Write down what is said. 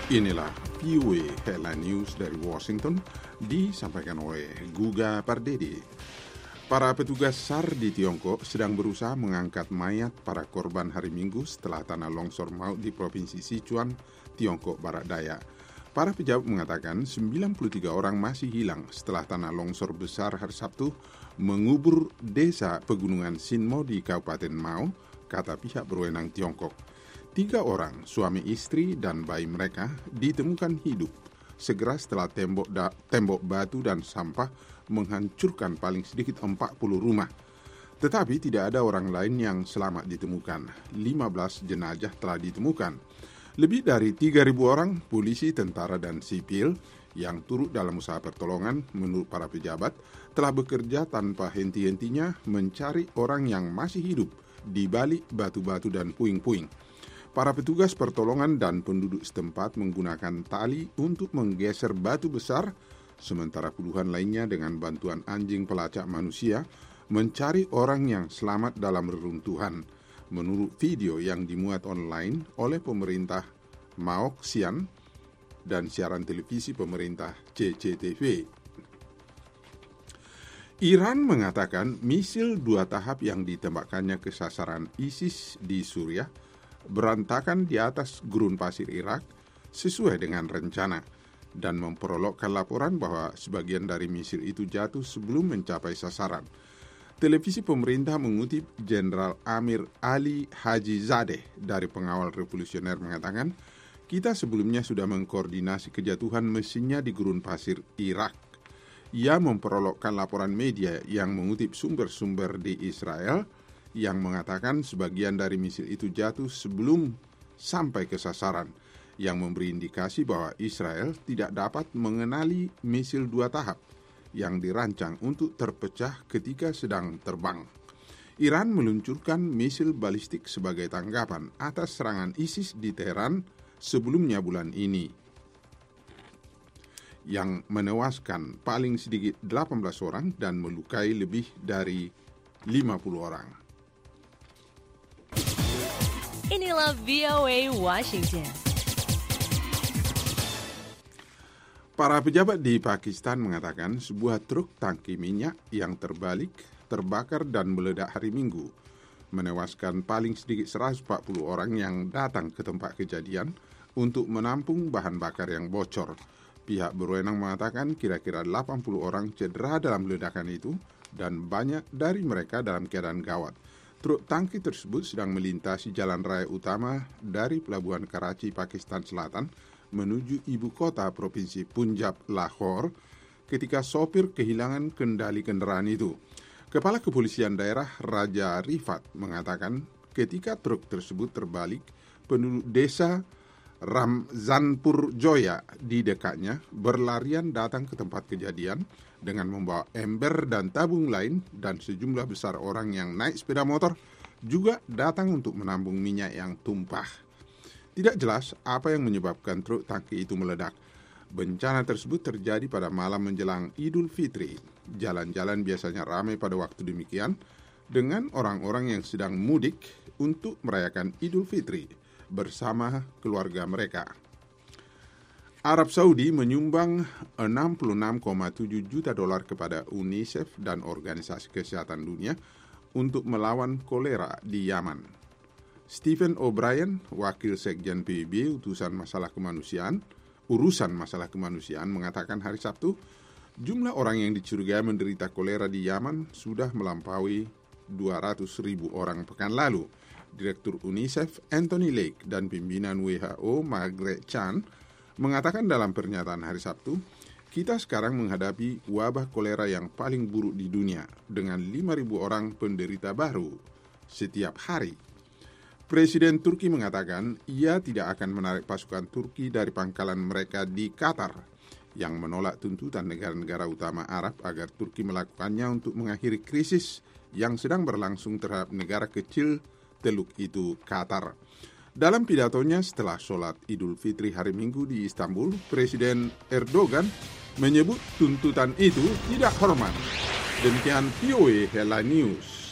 Inilah VOA Headline News dari Washington, disampaikan oleh Guga Pardede. Para petugas SAR di Tiongkok sedang berusaha mengangkat mayat para korban hari Minggu setelah tanah longsor maut di Provinsi Sichuan, Tiongkok Barat Daya. Para pejabat mengatakan 93 orang masih hilang setelah tanah longsor besar hari Sabtu mengubur desa pegunungan Sinmo di Kabupaten Mao, kata pihak berwenang Tiongkok. 3 orang, suami istri dan bayi mereka, ditemukan hidup segera setelah tembok batu dan sampah menghancurkan paling sedikit 40 rumah. Tetapi tidak ada orang lain yang selamat ditemukan. 15 jenazah telah ditemukan. Lebih dari 3.000 orang, polisi, tentara, dan sipil yang turut dalam usaha pertolongan, menurut para pejabat, telah bekerja tanpa henti-hentinya mencari orang yang masih hidup di balik batu-batu dan puing-puing. Para petugas pertolongan dan penduduk setempat menggunakan tali untuk menggeser batu besar, sementara puluhan lainnya dengan bantuan anjing pelacak manusia mencari orang yang selamat dalam reruntuhan, menurut video yang dimuat online oleh pemerintah Mao Xian dan siaran televisi pemerintah CCTV. Iran mengatakan misil 2 tahap yang ditembakkannya ke sasaran ISIS di Suriah berantakan di atas gurun pasir Irak sesuai dengan rencana dan memperolokkan laporan bahwa sebagian dari misil itu jatuh sebelum mencapai sasaran. Televisi pemerintah mengutip Jenderal Amir Ali Haji Zadeh dari pengawal revolusioner mengatakan, kita sebelumnya sudah mengkoordinasi kejatuhan mesinnya di gurun pasir Irak. Ia memperolokkan laporan media yang mengutip sumber-sumber di Israel yang mengatakan sebagian dari misil itu jatuh sebelum sampai ke sasaran, yang memberi indikasi bahwa Israel tidak dapat mengenali misil 2 tahap yang dirancang untuk terpecah ketika sedang terbang. Iran meluncurkan misil balistik sebagai tanggapan atas serangan ISIS di Teheran sebelumnya bulan ini, yang menewaskan paling sedikit 18 orang dan melukai lebih dari 50 orang. Inilah VOA Washington. Para pejabat di Pakistan mengatakan sebuah truk tangki minyak yang terbakar dan meledak hari Minggu, menewaskan paling sedikit 140 orang yang datang ke tempat kejadian untuk menampung bahan bakar yang bocor. Pihak berwenang mengatakan kira-kira 80 orang cedera dalam ledakan itu dan banyak dari mereka dalam keadaan gawat. Truk tangki tersebut sedang melintasi jalan raya utama dari pelabuhan Karachi, Pakistan Selatan, menuju ibu kota provinsi Punjab, Lahore, ketika sopir kehilangan kendali kendaraan itu. Kepala Kepolisian Daerah Raja Rifat mengatakan ketika truk tersebut terbalik, penduduk desa Ramzanpur Joya di dekatnya berlarian datang ke tempat kejadian dengan membawa ember dan tabung lain, dan sejumlah besar orang yang naik sepeda motor juga datang untuk menampung minyak yang tumpah. Tidak jelas apa yang menyebabkan truk tangki itu meledak. Bencana tersebut terjadi pada malam menjelang Idul Fitri. Jalan-jalan biasanya ramai pada waktu demikian dengan orang-orang yang sedang mudik untuk merayakan Idul Fitri bersama keluarga mereka. Arab Saudi menyumbang 66,7 juta dolar kepada UNICEF dan Organisasi Kesehatan Dunia untuk melawan kolera di Yaman. Stephen O'Brien, Wakil Sekjen PBB urusan masalah kemanusiaan, mengatakan hari Sabtu, jumlah orang yang dicurigai menderita kolera di Yaman sudah melampaui 200.000 orang pekan lalu. Direktur UNICEF Anthony Lake dan pimpinan WHO Margaret Chan mengatakan dalam pernyataan hari Sabtu, kita sekarang menghadapi wabah kolera yang paling buruk di dunia dengan 5.000 orang penderita baru setiap hari. Presiden Turki mengatakan ia tidak akan menarik pasukan Turki dari pangkalan mereka di Qatar, yang menolak tuntutan negara-negara utama Arab agar Turki melakukannya untuk mengakhiri krisis yang sedang berlangsung terhadap negara kecil Teluk itu, Qatar. Dalam pidatonya setelah sholat Idul Fitri hari Minggu di Istanbul, Presiden Erdogan menyebut tuntutan itu tidak hormat. Demikian VOA Headline News.